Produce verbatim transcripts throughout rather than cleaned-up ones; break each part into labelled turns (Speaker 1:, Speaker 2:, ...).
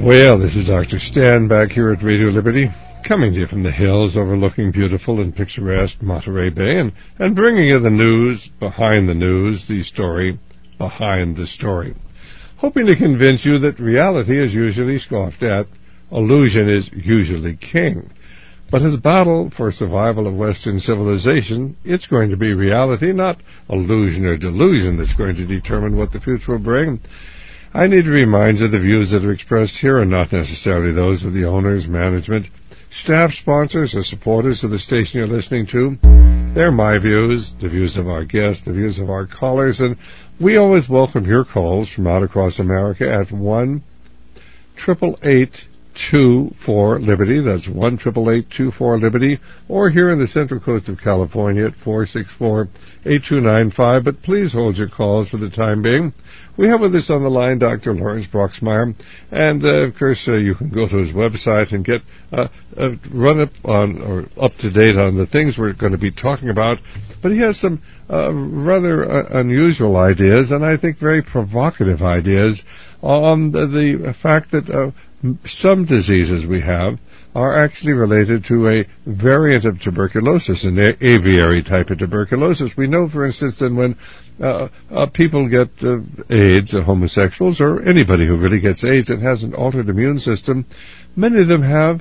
Speaker 1: Well, this is Doctor Stan back here at Radio Liberty, coming to you from the hills overlooking beautiful and picturesque Monterey Bay, and, and bringing you the news behind the news, the story behind the story. Hoping to convince you that reality is usually scoffed at, illusion is usually king. But in the battle for survival of Western civilization, it's going to be reality, not illusion or delusion, that's going to determine what the future will bring. I need to remind you the views that are expressed here are not necessarily those of the owners, management, staff, sponsors, or supporters of the station you're listening to. They're my views, the views of our guests, the views of our callers, and we always welcome your calls from out across America at one eight eight eight two four Liberty. That's one eight eight eight two four Liberty, or here in the Central Coast of California at four six four eight two nine five. But please hold your calls for the time being. We have with us on the line Doctor Lawrence Broxmeyer, and uh, of course uh, you can go to his website and get uh, uh, run up on or up to date on the things we're going to be talking about. But he has some uh, rather uh, unusual ideas, and I think very provocative ideas on the, the fact that uh, some diseases we have are actually related to a variant of tuberculosis, an a- aviary type of tuberculosis. We know, for instance, that when uh, uh, people get uh, AIDS, uh, homosexuals, or anybody who really gets AIDS and has an altered immune system, many of them have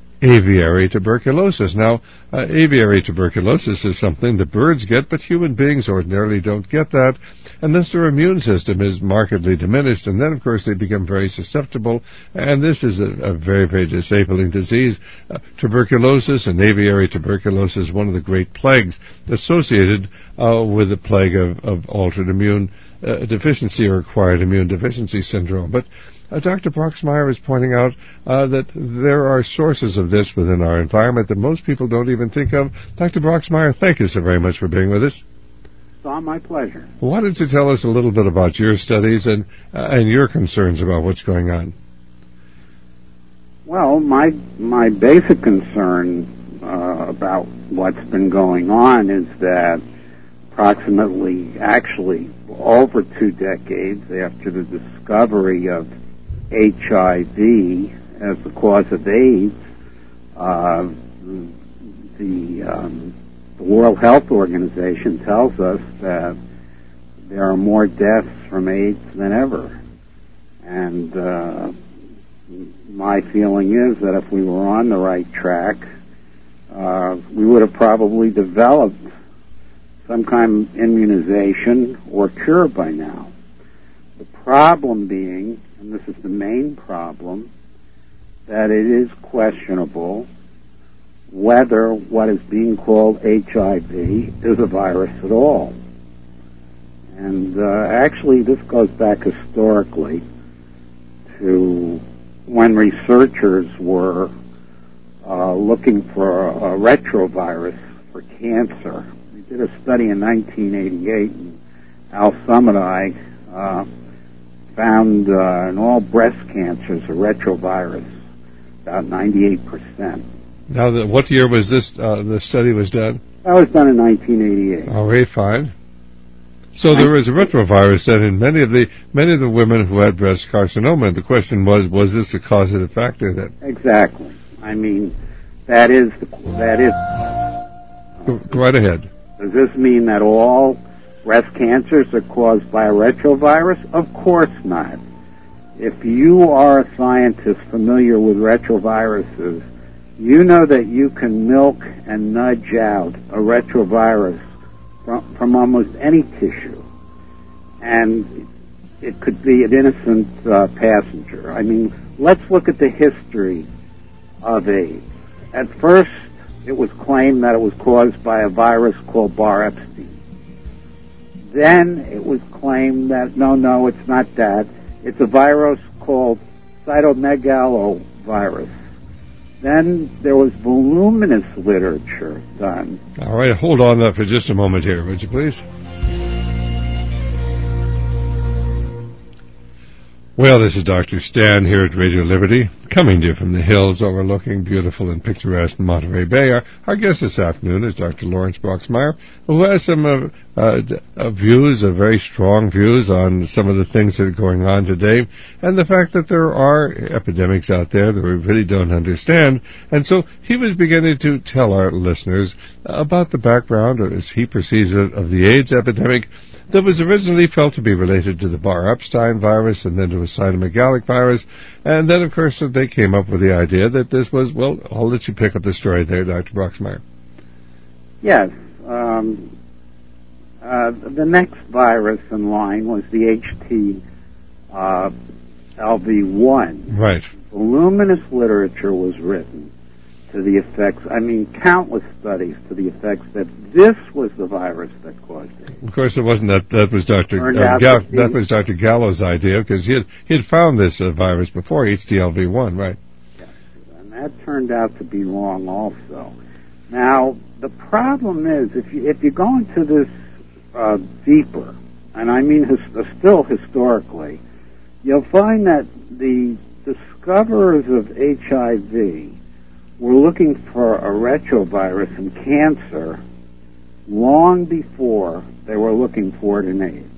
Speaker 1: aviary tuberculosis. Now, uh, aviary tuberculosis is something that birds get, but human beings ordinarily don't get that unless their immune system is markedly diminished, and then, of course, they become very susceptible, and this is a, a very, very disabling disease. Uh, tuberculosis and aviary tuberculosis is one of the great plagues associated uh, with the plague of, of altered immune uh, deficiency or acquired immune deficiency syndrome. But Uh, Doctor Broxmeyer is pointing out uh, that there are sources of this within our environment that most people don't even think of. Doctor Broxmeyer, thank you so very much for being with us.
Speaker 2: It's all my pleasure.
Speaker 1: Why don't you tell us a little bit about your studies and uh, and your concerns about what's going on?
Speaker 2: Well, my my basic concern uh, about what's been going on is that approximately, actually, over two decades after the discovery of H I V as the cause of AIDS, uh, the, um, the World Health Organization tells us that there are more deaths from AIDS than ever. And uh, my feeling is that if we were on the right track, uh, we would have probably developed some kind of immunization or cure by now. The problem being, and this is the main problem, that it is questionable whether what is being called H I V is a virus at all. And uh, actually this goes back historically to when researchers were uh, looking for a, a retrovirus for cancer. We did a study in nineteen eighty-eight, and Al Summereye uh, found uh, in all breast cancers a retrovirus, about ninety-eight percent.
Speaker 1: Now, the, what year was this, uh, the study was done?
Speaker 2: That was done in nineteen eighty-eight.
Speaker 1: All right, fine. So there was a retrovirus then in many of the many of the women who had breast carcinoma. And the question was, was this a causative factor then?
Speaker 2: Exactly. I mean, that is the, that is.
Speaker 1: Go, go right ahead.
Speaker 2: Does this mean that all breast cancers are caused by a retrovirus? Of course not. If you are a scientist familiar with retroviruses, you know that you can milk and nudge out a retrovirus from, from almost any tissue, and it could be an innocent uh, passenger. I mean, let's look at the history of AIDS. At first, it was claimed that it was caused by a virus called Bar Epstein. Then it was claimed that, no, no, it's not that. It's a virus called cytomegalovirus. Then there was voluminous literature done.
Speaker 1: All right, hold on that for just a moment here, would you please? Well, this is Doctor Stan here at Radio Liberty, coming to you from the hills overlooking beautiful and picturesque Monterey Bay. Our, our guest this afternoon is Doctor Lawrence Broxmeyer, who has some uh, uh, uh, views, uh, very strong views on some of the things that are going on today, and the fact that there are epidemics out there that we really don't understand. And so he was beginning to tell our listeners about the background, as he perceives it, of the AIDS epidemic that was originally felt to be related to the Barr-Epstein virus and then to a cytomegalic virus. And then, of course, they came up with the idea that this was, well, I'll let you pick up the story there, Doctor Broxmeyer.
Speaker 2: Yes. Um, uh, the next virus in line was the H T L V one.
Speaker 1: Right.
Speaker 2: Voluminous literature was written to the effects, I mean, countless studies to the effects that this was the virus that caused it.
Speaker 1: Of course, it wasn't that. That was Doctor Uh, Ga- that was Doctor Gallo's idea, because he had he had found this uh, virus before, H T L V one, right?
Speaker 2: Yes, and that turned out to be wrong also. Now, the problem is, if you if you go into this uh, deeper, and I mean his, uh, still historically, you'll find that the discoverers of H I V were looking for a retrovirus in cancer long before they were looking for it in AIDS.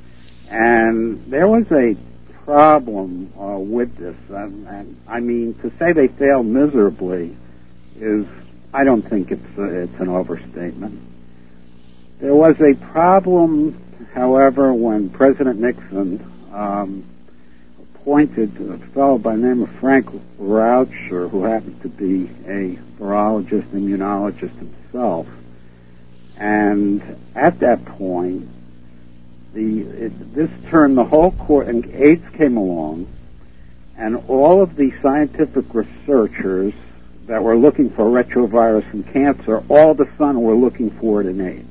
Speaker 2: And there was a problem uh, with this. And, and I mean, to say they failed miserably is, I don't think it's uh, it's an overstatement. There was a problem, however, when President Nixon um, appointed a fellow by the name of Frank Raucher, who happened to be a virologist, immunologist himself. And at that point, the it, this turned the whole court, and AIDS came along, and all of the scientific researchers that were looking for a retrovirus in cancer, all of a sudden were looking for it in AIDS.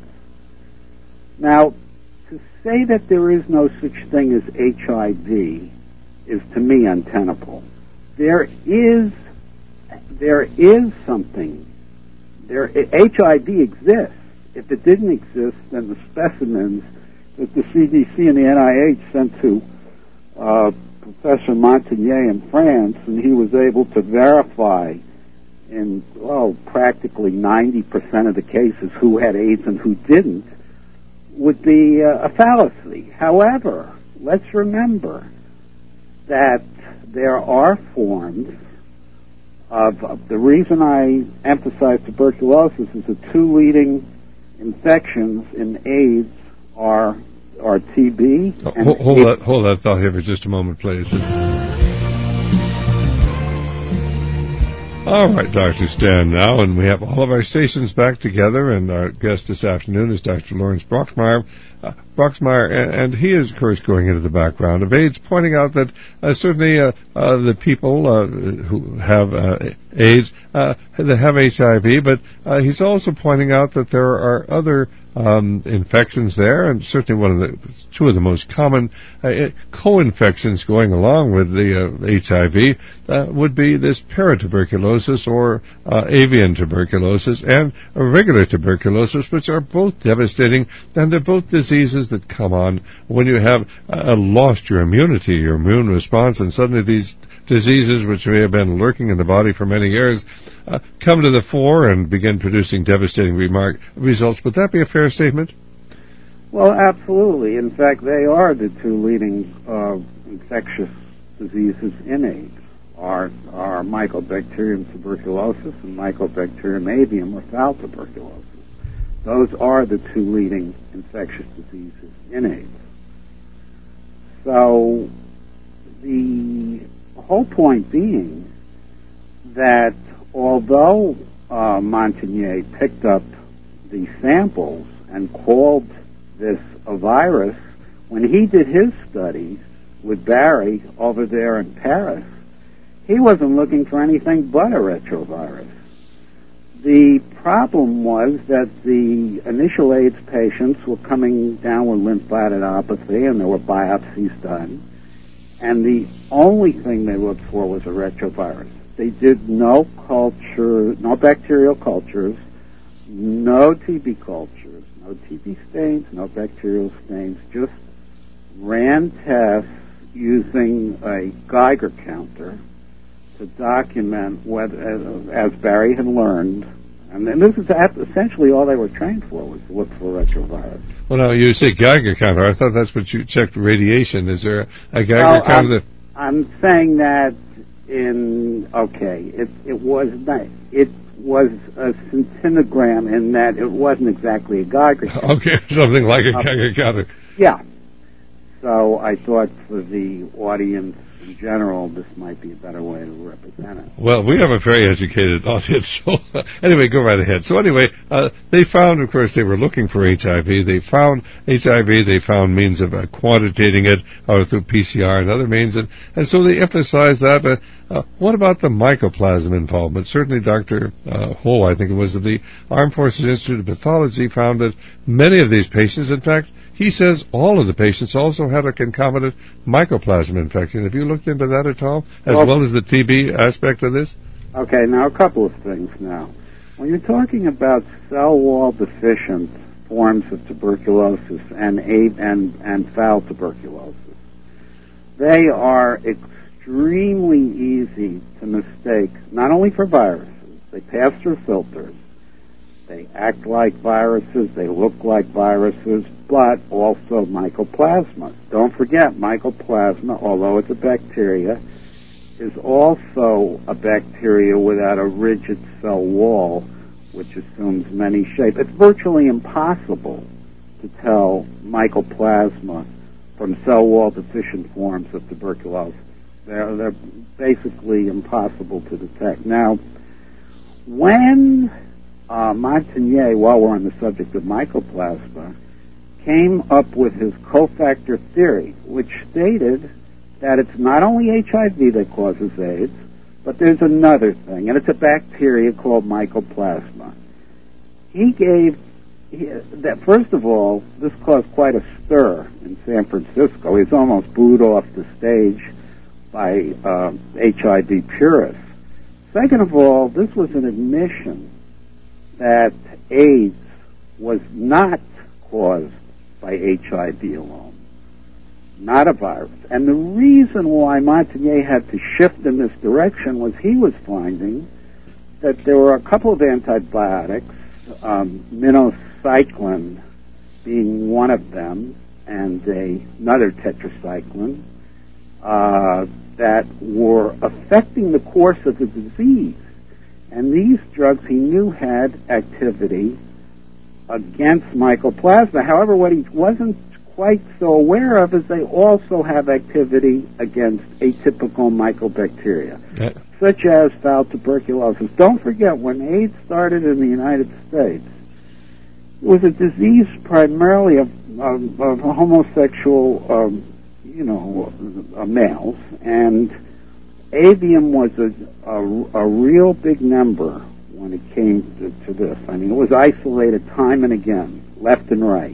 Speaker 2: Now, to say that there is no such thing as H I V is, to me, untenable. There is, there is something. There, H I V exists. If it didn't exist, then the specimens that the C D C and the N I H sent to uh, Professor Montagnier in France, and he was able to verify in, well, practically ninety percent of the cases who had AIDS and who didn't, would be uh, a fallacy. However, let's remember that there are forms of, of the reason I emphasize tuberculosis is the two leading infections in AIDS are are T B.
Speaker 1: Oh, hold, hold that hold that thought here for just a moment, please. All right, Doctor Stan now, and we have all of our stations back together, and our guest this afternoon is Doctor Lawrence Broxmeyer. Uh, Broxmeyer, and, and he is, of course, going into the background of AIDS, pointing out that uh, certainly uh, uh, the people uh, who have uh, AIDS, uh, that have H I V, but uh, he's also pointing out that there are other um, infections there, and certainly one of the two of the most common uh, co-infections going along with the uh, H I V uh, would be this paratuberculosis or uh, avian tuberculosis and regular tuberculosis, which are both devastating, and they're both diseases that come on when you have uh, lost your immunity, your immune response, and suddenly these diseases, which may have been lurking in the body for many years, uh, come to the fore and begin producing devastating remark- results. Would that be a fair statement?
Speaker 2: Well, absolutely. In fact, they are the two leading uh, infectious diseases in AIDS, are, are Mycobacterium tuberculosis and Mycobacterium avium or fowl tuberculosis. Those are the two leading infectious diseases in AIDS. So the whole point being that although uh, Montagnier picked up the samples and called this a virus, when he did his studies with Barry over there in Paris, he wasn't looking for anything but a retrovirus. The problem was that the initial AIDS patients were coming down with lymphadenopathy, and there were biopsies done, and the only thing they looked for was a retrovirus. They did no culture, no bacterial cultures, no T B cultures, no T B stains, no bacterial stains, just ran tests using a Geiger counter to document whether, as Barry had learned And, and this is essentially all they were trained for, was to look for retrovirus.
Speaker 1: Well, now, you say Geiger counter. I thought that's what you checked, radiation. Is there a Geiger
Speaker 2: well,
Speaker 1: counter
Speaker 2: I'm,
Speaker 1: that...
Speaker 2: I'm saying that in, okay, it, it was not, it was a scintillagram in that it wasn't exactly a Geiger counter.
Speaker 1: Okay, something like a
Speaker 2: uh,
Speaker 1: Geiger counter.
Speaker 2: Yeah. So I thought for the audience in general, this might be a better way to represent it.
Speaker 1: Well, we have a very educated audience, so uh, anyway, go right ahead. So anyway, uh, they found, of course, they were looking for H I V. They found H I V. They found means of uh, quantitating it uh, through P C R and other means, and, and so they emphasized that. Uh, uh, what about the mycoplasma involvement? Certainly, Doctor Uh, Ho, I think it was, of the Armed Forces Institute of Pathology, found that many of these patients, in fact, he says all of the patients also had a concomitant mycoplasma infection. Have you looked into that at all, as well, well as the T B aspect of this?
Speaker 2: Okay, now a couple of things now. When you're talking about cell wall deficient forms of tuberculosis and and, and foul tuberculosis, they are extremely easy to mistake, not only for viruses, they pass through filters, they act like viruses, they look like viruses, but also mycoplasma. Don't forget, mycoplasma, although it's a bacteria, is also a bacteria without a rigid cell wall, which assumes many shapes. It's virtually impossible to tell mycoplasma from cell wall deficient forms of tuberculosis. They're, they're basically impossible to detect. Now, when uh, Montagnier, while we're on the subject of mycoplasma, came up with his cofactor theory, which stated that it's not only H I V that causes AIDS, but there's another thing, and it's a bacteria called mycoplasma. He gave, he, that first of all, this caused quite a stir in San Francisco. He was almost booed off the stage by uh, H I V purists. Second of all, this was an admission that AIDS was not caused by H I V alone, not a virus. And the reason why Montagnier had to shift in this direction was he was finding that there were a couple of antibiotics, um, minocycline being one of them, and a, another tetracycline, uh, that were affecting the course of the disease. And these drugs he knew had activity against mycoplasma. However, what he wasn't quite so aware of is they also have activity against atypical mycobacteria, yeah, such as foul tuberculosis. Don't forget, when AIDS started in the United States, it was a disease primarily of, of, of homosexual, um, you know, uh, males, and avium was a, a, a real big number when it came to, to this. I mean, it was isolated time and again, left and right.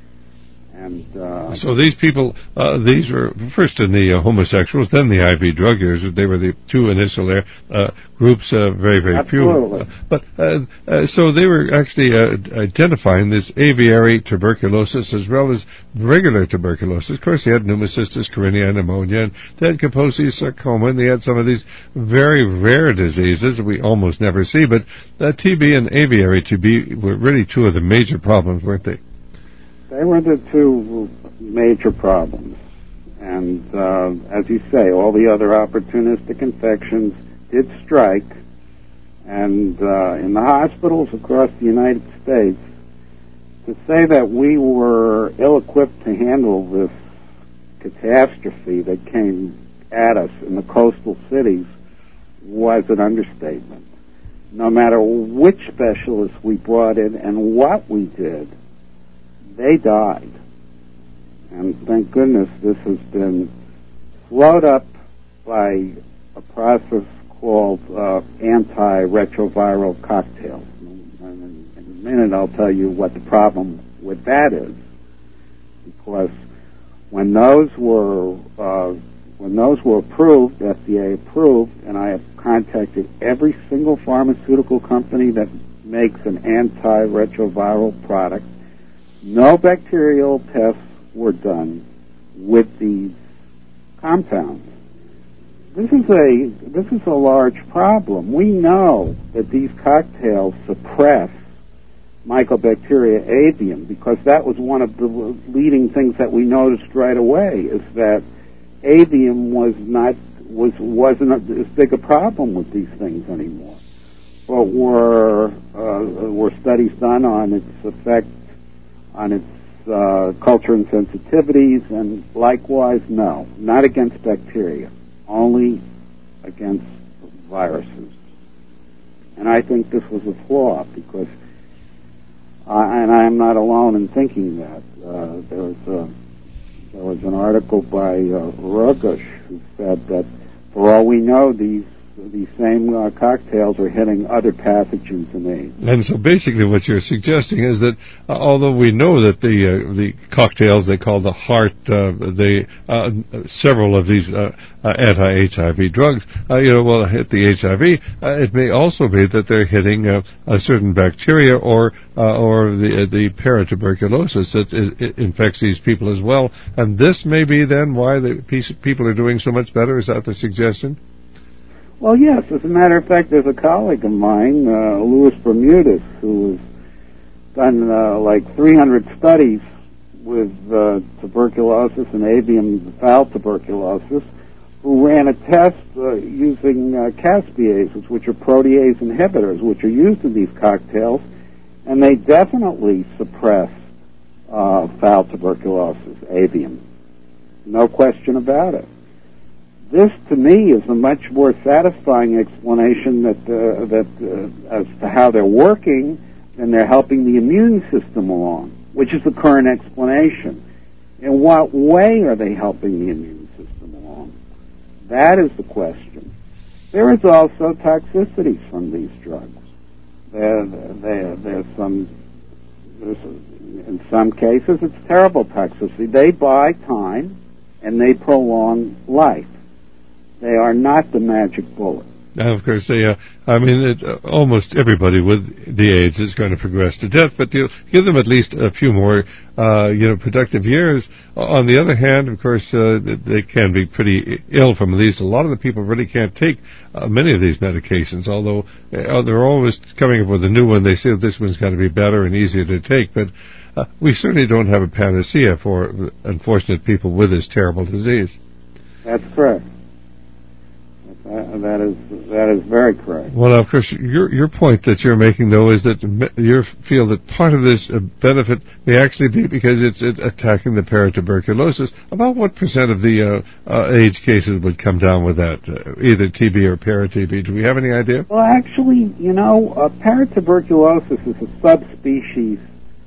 Speaker 2: And uh,
Speaker 1: so these people, uh, these were first in the uh, homosexuals, then the I V drug users. They were the two initial uh, groups, uh, very, very
Speaker 2: absolutely.
Speaker 1: few. Uh, but uh, uh, so they were actually uh, identifying this aviary tuberculosis as well as regular tuberculosis. Of course, they had pneumocystis carinii pneumonia, and they had Kaposi's sarcoma, and they had some of these very rare diseases that we almost never see. But uh, T B and aviary T B were really two of the major problems, weren't they?
Speaker 2: They were the two major problems. And uh, as you say, all the other opportunistic infections did strike. And uh, in the hospitals across the United States, to say that we were ill-equipped to handle this catastrophe that came at us in the coastal cities was an understatement. No matter which specialists we brought in and what we did, they died. And thank goodness this has been slowed up by a process called uh, antiretroviral cocktails. And in a minute I'll tell you what the problem with that is. Because when those were uh, when those were approved, F D A approved, and I have contacted every single pharmaceutical company that makes an antiretroviral product, no bacterial tests were done with these compounds. this is a this is a large problem. We know that these cocktails suppress Mycobacteria avium because that was one of the leading things that we noticed right away, is that avium was not was wasn't as big a problem with these things anymore. But were uh, were studies done on its effect on its uh, culture and sensitivities, and likewise, no, not against bacteria, only against viruses. And I think this was a flaw because, uh, and I am not alone in thinking that. Uh, there was a, there was an article by uh, Rugush who said that, for all we know, these these same uh, cocktails are hitting other pathogens in AIDS.
Speaker 1: And so basically what you're suggesting is that uh, although we know that the uh, the cocktails they call the HAART, uh, they, uh, several of these uh, uh, anti-H I V drugs, uh, you know, will hit the H I V, uh, it may also be that they're hitting uh, a certain bacteria or uh, or the uh, the paratuberculosis that is, it infects these people as well. And this may be then why the piece, people are doing so much better. Is that the suggestion?
Speaker 2: Well, yes. As a matter of fact, there's a colleague of mine, uh, Louis Bermudez, who has done uh, like three hundred studies with uh, tuberculosis and avian fowl tuberculosis, who ran a test uh, using uh, caspieases, which are protease inhibitors, which are used in these cocktails, and they definitely suppress uh, fowl tuberculosis, avian. No question about it. This, to me, is a much more satisfying explanation that uh, that uh, as to how they're working than they're helping the immune system along, which is the current explanation. In what way are they helping the immune system along? That is the question. There is also toxicities from these drugs. There, there, there's some, there's, in some cases, it's terrible toxicity. They buy time and they prolong life. They are not the magic bullet.
Speaker 1: And of course, they, uh, I mean, it, uh, almost everybody with the AIDS is going to progress to death, but you give them at least a few more, uh, you know, productive years. On the other hand, of course, uh, they can be pretty ill from these. A lot of the people really can't take uh, many of these medications, although uh, they're always coming up with a new one. They say this one's going to be better and easier to take, but uh, we certainly don't have a panacea for unfortunate people with this terrible disease.
Speaker 2: That's correct. Uh, that is that is very correct.
Speaker 1: Well, of course, your your point that you're making, though, is that you feel that part of this uh, benefit may actually be because it's it attacking the paratuberculosis. About what percent of the uh, uh, AIDS cases would come down with that, uh, either T B or para-T B? Do we have any idea?
Speaker 2: Well, actually, you know, uh, paratuberculosis is a subspecies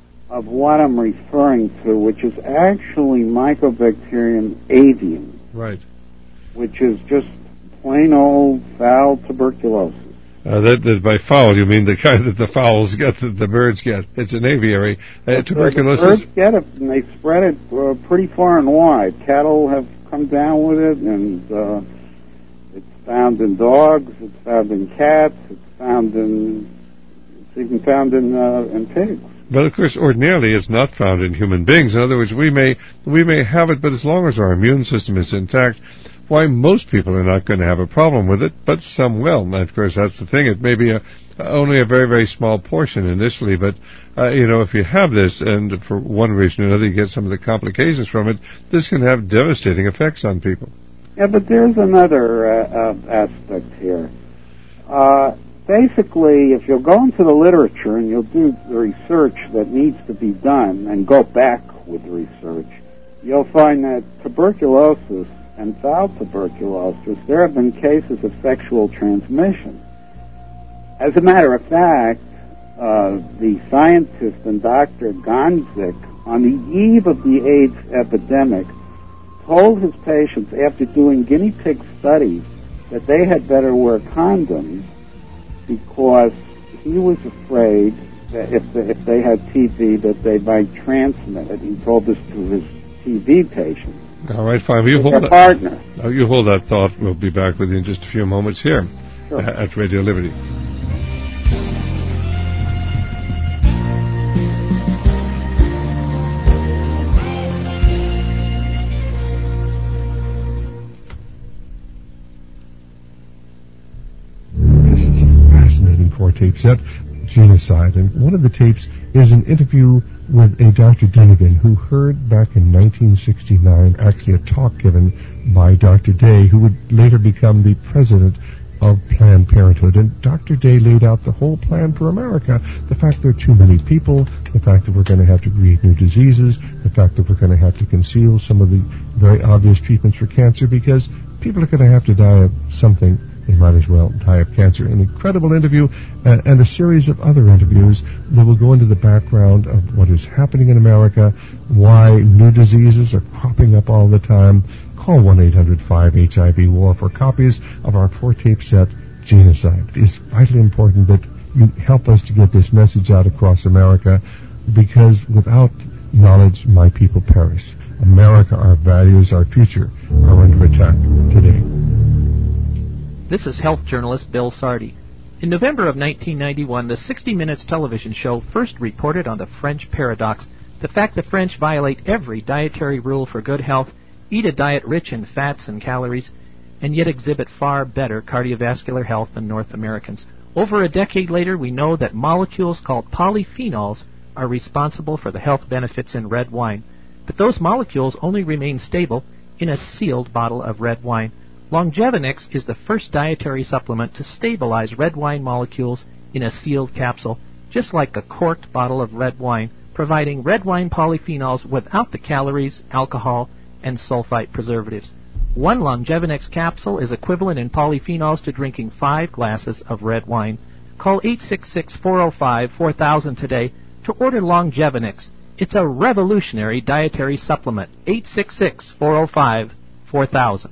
Speaker 2: of what I'm referring to, which is actually Mycobacterium avium.
Speaker 1: Right.
Speaker 2: Which is just plain old fowl tuberculosis.
Speaker 1: Uh, that, that by fowl, you mean the kind that the fowls get, that the birds get. It's an aviary. Uh, tuberculosis.
Speaker 2: The birds get it, and they spread it uh, pretty far and wide. Cattle have come down with it, and uh, it's found in dogs, it's found in cats, it's found in, it's even found in uh, in pigs.
Speaker 1: But of course, ordinarily, it's not found in human beings. In other words, we may we may have it, but as long as our immune system is intact, why, most people are not going to have a problem with it, but some will. And of course, that's the thing. It may be a, only a very, very small portion initially, but, uh, you know, if you have this, and for one reason or another you get some of the complications from it, this can have devastating effects on people.
Speaker 2: Yeah, but there's another uh, uh, aspect here. Uh, basically, if you'll go into the literature and you'll do the research that needs to be done and go back with the research, you'll find that tuberculosis and fowl tuberculosis, there have been cases of sexual transmission. As a matter of fact, uh, the scientist and Doctor Gonzik, on the eve of the AIDS epidemic, told his patients, after doing guinea pig studies, that they had better wear condoms because he was afraid that if they, if they had T B, that they might transmit it. He told this to his T B patients.
Speaker 1: All right, fine. You hold that.
Speaker 2: Partner.
Speaker 1: Uh, you hold that thought. We'll be back with you in just a few moments here
Speaker 2: sure.
Speaker 1: at Radio Liberty. four-tape set, Genocide. And one of the tapes is an interview with a Doctor Dinnigan who heard back in nineteen sixty-nine, actually a talk given by Doctor Day, who would later become the president of Planned Parenthood. And Doctor Day laid out the whole plan for America, the fact there are too many people, the fact that we're going to have to create new diseases, the fact that we're going to have to conceal some of the very obvious treatments for cancer, because people are going to have to die of something. They might as well die of cancer. An incredible interview uh, and a series of other interviews that will go into the background of what is happening in America, why new diseases are cropping up all the time. Call one eight hundred five H I V W A R for copies of our four-tape set, Genocide. It's vitally important that you help us to get this message out across America, because without knowledge, my people perish. America, our values, our future are under attack today.
Speaker 3: This is health journalist Bill Sardi. In November of nineteen ninety-one, the sixty minutes television show first reported on the French paradox, the fact the French violate every dietary rule for good health, eat a diet rich in fats and calories, and yet exhibit far better cardiovascular health than North Americans. Over a decade later, we know that molecules called polyphenols are responsible for the health benefits in red wine. But those molecules only remain stable in a sealed bottle of red wine. Longevinix is the first dietary supplement to stabilize red wine molecules in a sealed capsule, just like a corked bottle of red wine, providing red wine polyphenols without the calories, alcohol, and sulfite preservatives. One Longevinix capsule is equivalent in polyphenols to drinking five glasses of red wine. Call eight six six, four oh five, four thousand today to order Longevinix. It's a revolutionary dietary supplement. eight six six, four oh five, four thousand.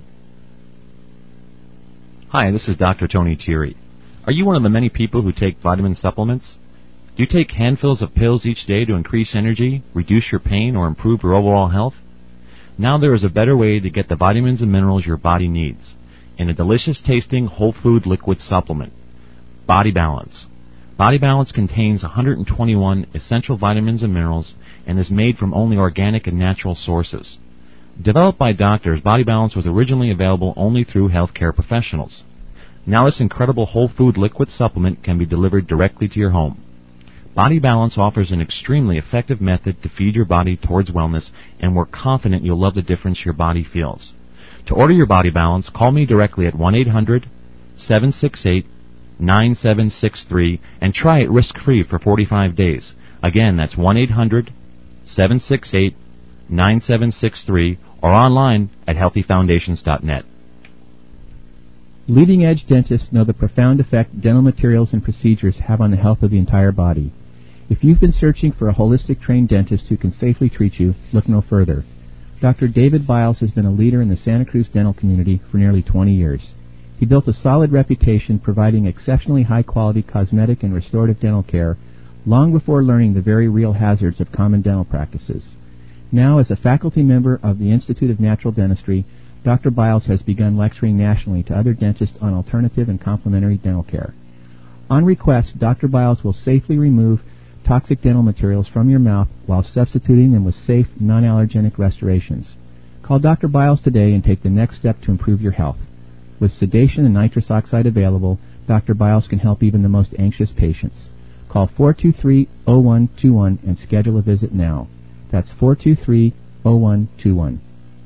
Speaker 4: Hi, this is Doctor Tony Thierry. Are you one of the many people who take vitamin supplements? Do you take handfuls of pills each day to increase energy, reduce your pain, or improve your overall health? Now there is a better way to get the vitamins and minerals your body needs in a delicious-tasting whole food liquid supplement, Body Balance. Body Balance contains one hundred twenty-one essential vitamins and minerals and is made from only organic and natural sources. Developed by doctors, Body Balance was originally available only through healthcare professionals. Now this incredible whole food liquid supplement can be delivered directly to your home. Body Balance offers an extremely effective method to feed your body towards wellness, and we're confident you'll love the difference your body feels. To order your Body Balance, call me directly at one eight hundred, seven six eight, nine seven six three and try it risk-free for forty-five days. Again, that's one eight hundred, seven six eight, nine seven six three or online at healthy foundations dot net.
Speaker 5: Leading-edge dentists know the profound effect dental materials and procedures have on the health of the entire body. If you've been searching for a holistic trained dentist who can safely treat you, look no further. Doctor David Biles has been a leader in the Santa Cruz dental community for nearly twenty years. He built a solid reputation providing exceptionally high-quality cosmetic and restorative dental care long before learning the very real hazards of common dental practices. Now, as a faculty member of the Institute of Natural Dentistry, Doctor Biles has begun lecturing nationally to other dentists on alternative and complementary dental care. On request, Doctor Biles will safely remove toxic dental materials from your mouth while substituting them with safe, non-allergenic restorations. Call Doctor Biles today and take the next step to improve your health. With sedation and nitrous oxide available, Doctor Biles can help even the most anxious patients. Call four two three, zero one two one and schedule a visit now. That's four two three, zero one two one.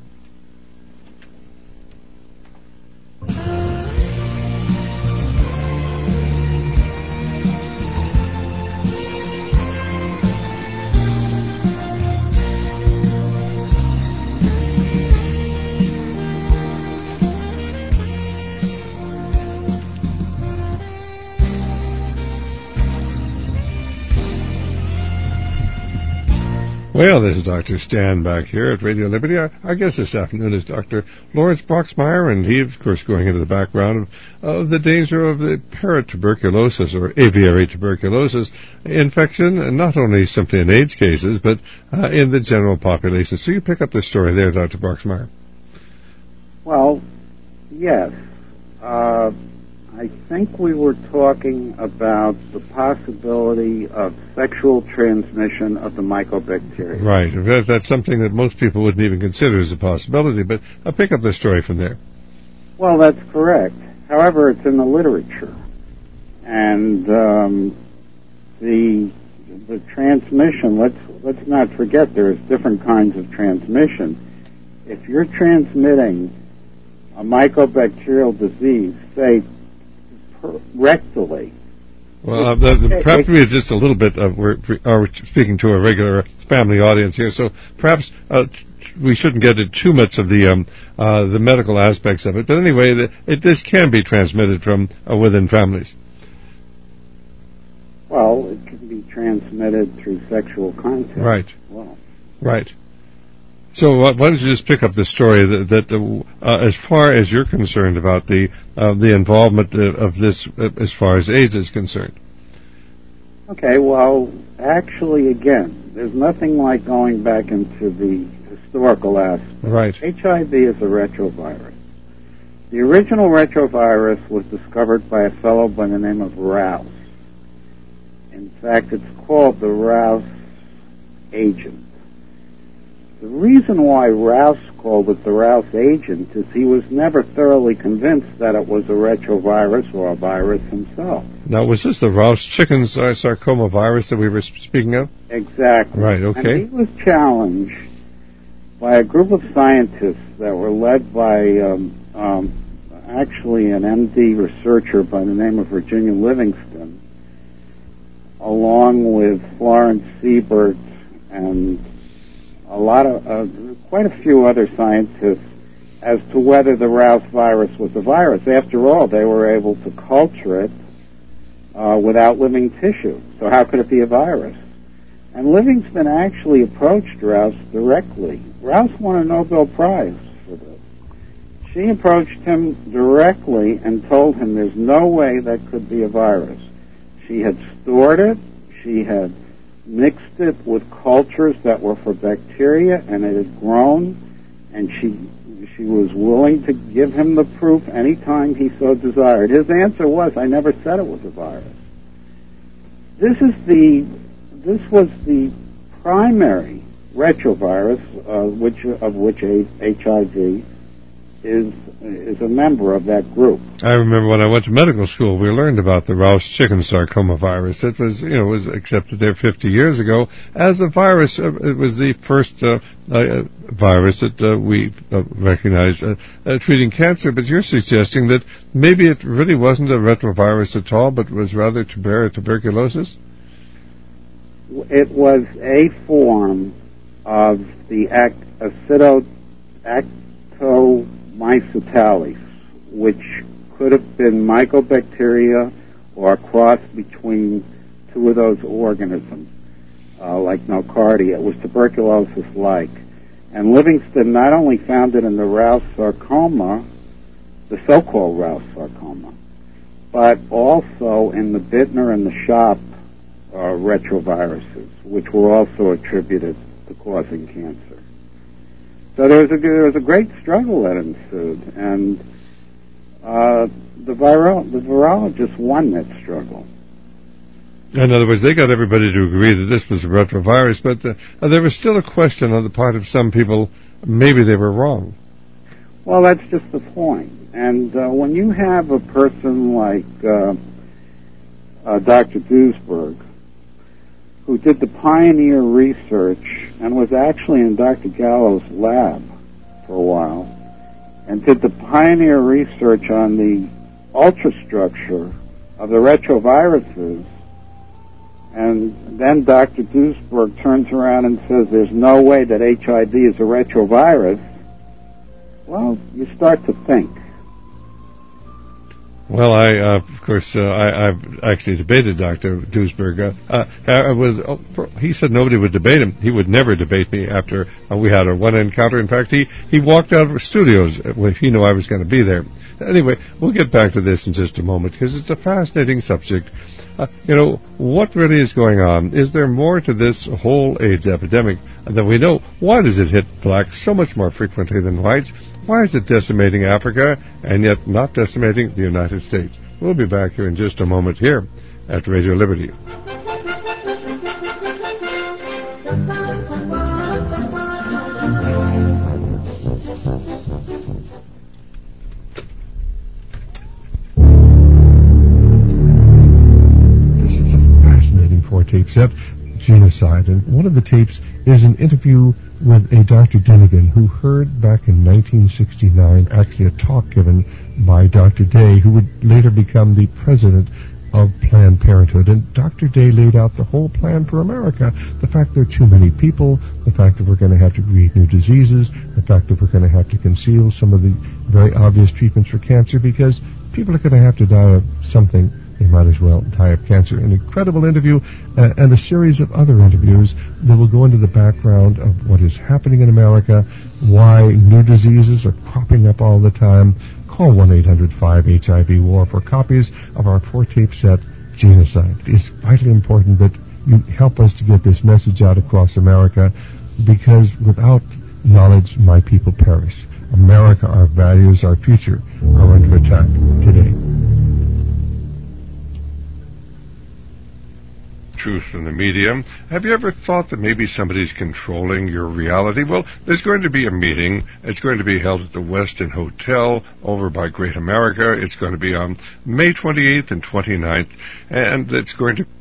Speaker 1: Well, this is Doctor Stan back here at Radio Liberty. Our, our guest this afternoon is Doctor Lawrence Broxmeyer, and he, of course, going into the background of, of the danger of the paratuberculosis or aviary tuberculosis infection, and not only simply in AIDS cases, but uh, in the general population. So you pick up the story there, Doctor Broxmeyer.
Speaker 2: Well, yes. Uh, I think we were talking about the possibility of sexual transmission of the mycobacteria.
Speaker 1: Right. That, that's something that most people wouldn't even consider as a possibility, but I'll pick up the story from there.
Speaker 2: Well, that's correct. However, it's in the literature. And um, the the transmission, let's let's not forget there's different kinds of transmission. If you're transmitting a mycobacterial disease, say, per- rectally.
Speaker 1: Well, uh, the, the, perhaps we just a little bit, uh, we're, we're speaking to a regular family audience here, so perhaps uh, we shouldn't get into too much of the um, uh, the medical aspects of it. But anyway, the, it, this can be transmitted from uh, within families.
Speaker 2: Well, it can be transmitted through sexual contact.
Speaker 1: Right.
Speaker 2: Well,
Speaker 1: right. So uh, why don't you just pick up the story that, that uh, uh, as far as you're concerned about the uh, the involvement of this uh, as far as AIDS is concerned?
Speaker 2: Okay, well, actually, again, there's nothing like going back into the historical aspect.
Speaker 1: Right.
Speaker 2: H I V is a retrovirus. The original retrovirus was discovered by a fellow by the name of Rouse. In fact, it's called the Rouse agent. The reason why Rouse called it the Rouse agent is he was never thoroughly convinced that it was a retrovirus or a virus himself.
Speaker 1: Now, was this the Rouse chicken sarcoma virus that we were speaking of?
Speaker 2: Exactly.
Speaker 1: Right, okay.
Speaker 2: And he was challenged by a group of scientists that were led by um, um, actually an M D researcher by the name of Virginia Livingston, along with Florence Siebert and a lot of, uh, quite a few other scientists, as to whether the Rouse virus was a virus. After all, they were able to culture it uh, without living tissue. So how could it be a virus? And Livingston actually approached Rouse directly. Rouse won a Nobel Prize for this. She approached him directly and told him there's no way that could be a virus. She had stored it. She had mixed it with cultures that were for bacteria, and it had grown, and she she was willing to give him the proof anytime he so desired. His answer was, I never said it was a virus. This is the this was the primary retrovirus uh, which of which H I V is is a member of that group.
Speaker 1: I remember when I went to medical school, we learned about the Rouse chicken sarcoma virus. It was, you know, was accepted there fifty years ago as a virus. Uh, it was the first uh, uh, virus that uh, we uh, recognized uh, uh, treating cancer. But you're suggesting that maybe it really wasn't a retrovirus at all, but was rather tuber- tuberculosis?
Speaker 2: It was a form of the act, acido, actomycetalis, which could have been mycobacteria or a cross between two of those organisms, uh, like nocardia. It was tuberculosis-like. And Livingston not only found it in the Rouse sarcoma, the so-called Rouse sarcoma, but also in the Bittner and the Shop uh, retroviruses, which were also attributed to causing cancer. So there was a, there was a great struggle that ensued, and uh, the, viro- the virologists won that struggle.
Speaker 1: In other words, they got everybody to agree that this was a retrovirus, but uh, there was still a question on the part of some people, maybe they were wrong.
Speaker 2: Well, that's just the point. And uh, when you have a person like uh, uh, Doctor Duesberg, who did the pioneer research and was actually in Doctor Gallo's lab for a while, and did the pioneer research on the ultrastructure of the retroviruses, and then Doctor Duesberg turns around and says there's no way that H I V is a retrovirus, well, you start to think.
Speaker 1: Well, I, uh, of course, uh, I, I've actually debated Doctor Duesberg. Uh, uh, I was, oh, he said nobody would debate him. He would never debate me after uh, we had our one encounter. In fact, he, he walked out of studios when he knew I was going to be there. Anyway, we'll get back to this in just a moment because it's a fascinating subject. Uh, you know, what really is going on? Is there more to this whole AIDS epidemic than we know? Why does it hit blacks so much more frequently than whites? Why is it decimating Africa and yet not decimating the United States? We'll be back here in just a moment here at Radio Liberty. set, Genocide. And one of the tapes is an interview with a Doctor Dinnigan, who heard back in nineteen sixty-nine, actually a talk given by Doctor Day, who would later become the president of Planned Parenthood. And Doctor Day laid out the whole plan for America. The fact there are too many people, the fact that we're going to have to create new diseases, the fact that we're going to have to conceal some of the very obvious treatments for cancer, because people are going to have to die of something. They might as well die of cancer. An incredible interview uh, and a series of other interviews that will go into the background of what is happening in America, why new diseases are cropping up all the time. Call one eight hundred five H I V war for copies of our four-tape set, Genocide. It's vitally important that you help us to get this message out across America, because without knowledge, my people perish. America, our values, our future are under attack today. Truth in the media. Have you ever thought that maybe somebody's controlling your reality? Well, there's going to be a meeting. It's going to be held at the Westin Hotel over by Great America. It's going to be on May twenty-eighth and twenty-ninth, and it's going to...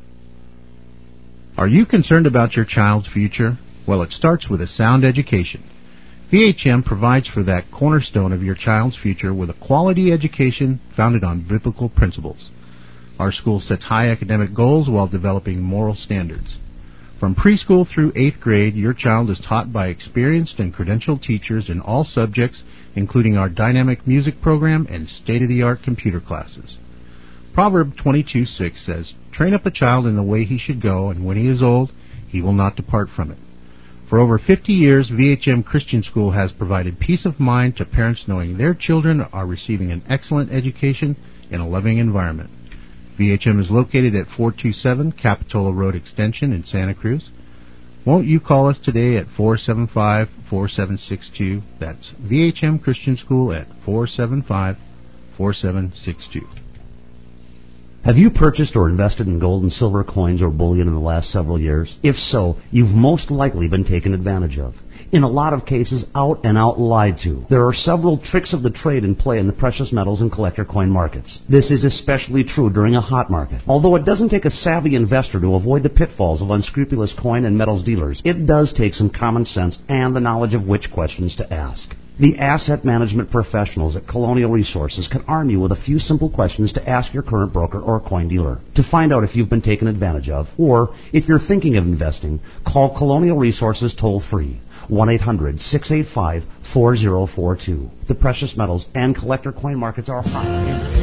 Speaker 6: Are you concerned about your child's future? Well, it starts with a sound education. V H M provides for that cornerstone of your child's future with a quality education founded on biblical principles. Our school sets high academic goals while developing moral standards. From preschool through eighth grade, your child is taught by experienced and credentialed teachers in all subjects, including our dynamic music program and state-of-the-art computer classes. Proverb twenty-two six says, "Train up a child in the way he should go, and when he is old, he will not depart from it." For over fifty years, V H M Christian School has provided peace of mind to parents knowing their children are receiving an excellent education in a loving environment. V H M is located at four two seven Capitola Road Extension in Santa Cruz. Won't you call us today at four seven five, four seven six two? That's V H M Christian School at four seven five, four seven six two.
Speaker 7: Have you purchased or invested in gold and silver coins or bullion in the last several years? If so, you've most likely been taken advantage of. In a lot of cases, out and out lied to. There are several tricks of the trade in play in the precious metals and collector coin markets. This is especially true during a hot market. Although it doesn't take a savvy investor to avoid the pitfalls of unscrupulous coin and metals dealers, it does take some common sense and the knowledge of which questions to ask. The asset management professionals at Colonial Resources can arm you with a few simple questions to ask your current broker or coin dealer. To find out if you've been taken advantage of, or if you're thinking of investing, call Colonial Resources toll-free, one eight hundred, six eight five, four zero four two. The precious metals and collector coin markets are hot.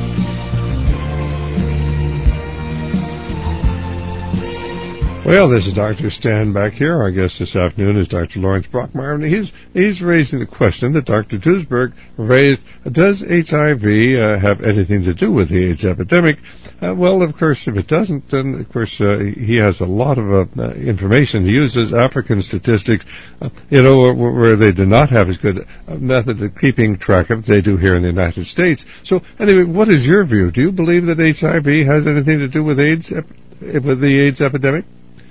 Speaker 1: Well, this is Doctor Stan back here. Our guest this afternoon is Doctor Lawrence Brockmeyer, and he's he's raising the question that Doctor Duesberg raised: does H I V uh, have anything to do with the AIDS epidemic? Uh, well, of course, if it doesn't, then of course uh, he has a lot of uh, information. He uses African statistics, uh, you know, where, where they do not have as good a method of keeping track of it as they do here in the United States. So, anyway, what is your view? Do you believe that H I V has anything to do with AIDS, ep- with the AIDS epidemic?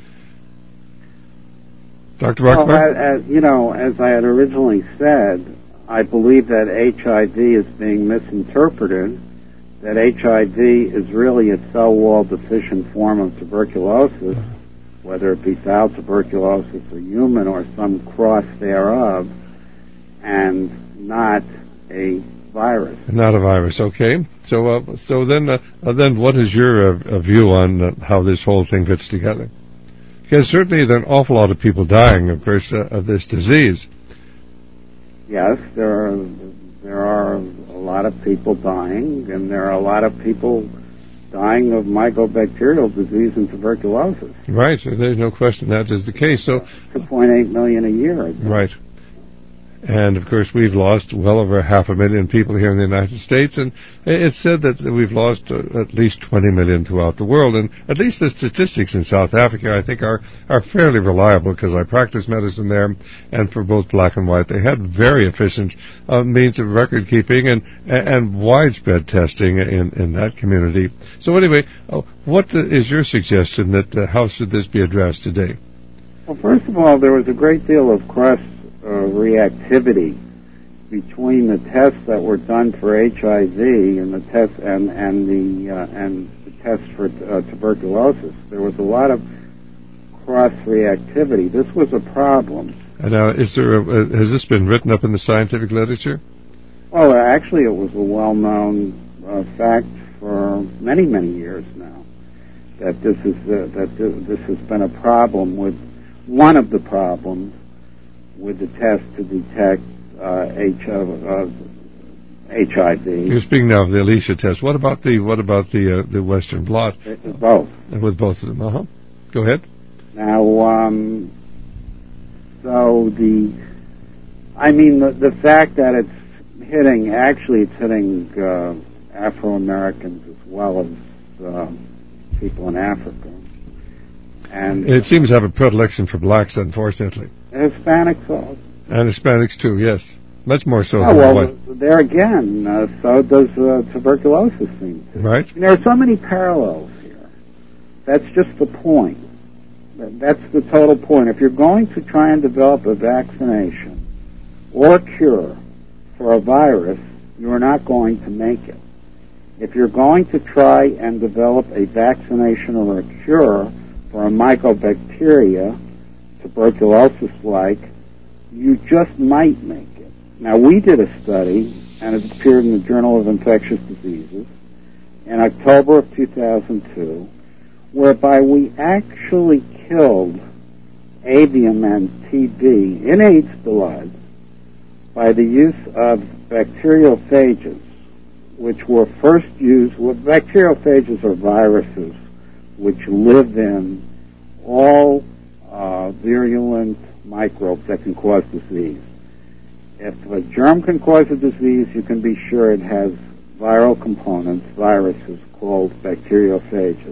Speaker 1: Doctor Brockmeyer?
Speaker 2: Well, as, as, you know, as I had originally said, I believe that H I V is being misinterpreted, that H I V is really a cell wall deficient form of tuberculosis, whether it be fowl tuberculosis or human or some cross thereof, and not a virus.
Speaker 1: Not a virus, okay. So uh, so then, uh, uh, then what is your uh, view on uh, how this whole thing fits together? Because certainly there are an awful lot of people dying, of course, uh, of this disease.
Speaker 2: Yes, there are there are a lot of people dying, and there are a lot of people dying of mycobacterial disease and tuberculosis.
Speaker 1: Right, so there's no question that is the case. So,
Speaker 2: two point eight million a year.
Speaker 1: Right. And, of course, we've lost well over half a million people here in the United States, and it's said that we've lost uh, at least twenty million throughout the world. And at least the statistics in South Africa, I think, are, are fairly reliable, because I practice medicine there, and for both black and white, they had very efficient uh, means of record-keeping and, and widespread testing in, in that community. So anyway, uh, what is your suggestion that uh, how should this be addressed today?
Speaker 2: Well, first of all, there was a great deal of cross Uh, reactivity between the tests that were done for H I V and the test and and the uh, and the test for uh, tuberculosis. There was a lot of cross-reactivity. This was a problem.
Speaker 1: And now, is there a, uh, has this been written up in the scientific literature?
Speaker 2: Well, actually, it was a well-known uh, fact for many, many years now that this is uh, that th- this has been a problem with one of the problems with the test to detect uh, H I V.
Speaker 1: You're speaking now of the ELISA test. What about the what about the uh, the Western blot?
Speaker 2: Both.
Speaker 1: Uh, with both of them. Uh huh. Go ahead.
Speaker 2: Now, um, so the, I mean, the, the fact that it's hitting, actually it's hitting uh, Afro-Americans as well as uh, people in Africa. And
Speaker 1: it seems to have a predilection for blacks, unfortunately.
Speaker 2: Hispanics also.
Speaker 1: And Hispanics too, yes. Much more so
Speaker 2: oh,
Speaker 1: than
Speaker 2: well,
Speaker 1: white.
Speaker 2: There again, uh, so does uh, tuberculosis seem to.
Speaker 1: Right.
Speaker 2: And there are so many parallels here. That's just the point. That's the total point. If you're going to try and develop a vaccination or a cure for a virus, you're not going to make it. If you're going to try and develop a vaccination or a cure for a mycobacteria, tuberculosis-like, you just might make it. Now, we did a study, and it appeared in the Journal of Infectious Diseases in October of two thousand two, whereby we actually killed avium and T B in AIDS blood by the use of bacteriophages, which were first used. Well, bacteriophages are viruses which live in all uh, virulent microbes that can cause disease. If a germ can cause a disease, you can be sure it has viral components, viruses called bacteriophages.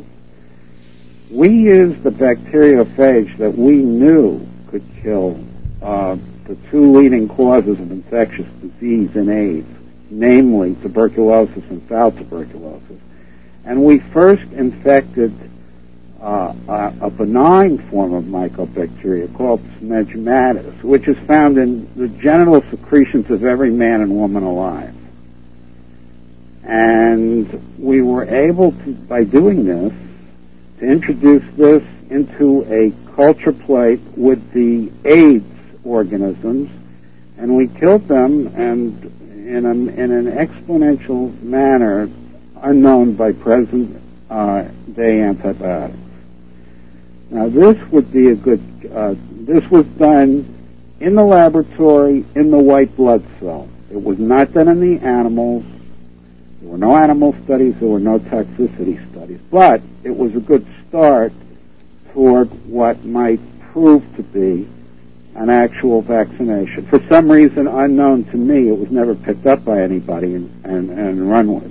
Speaker 2: We used the bacteriophage that we knew could kill uh, the two leading causes of infectious disease in AIDS, namely tuberculosis and foul tuberculosis. And we first infected uh, a, a benign form of mycobacteria called Smegmatis, which is found in the genital secretions of every man and woman alive. And we were able to, by doing this, to introduce this into a culture plate with the AIDS organisms, and we killed them and in, a, in an exponential manner unknown by present uh, day antibiotics. Now, this would be a good, uh, this was done in the laboratory in the white blood cell. It was not done in the animals. There were no animal studies, there were no toxicity studies, but it was a good start toward what might prove to be an actual vaccination. For some reason unknown to me, it was never picked up by anybody and, and, and run with.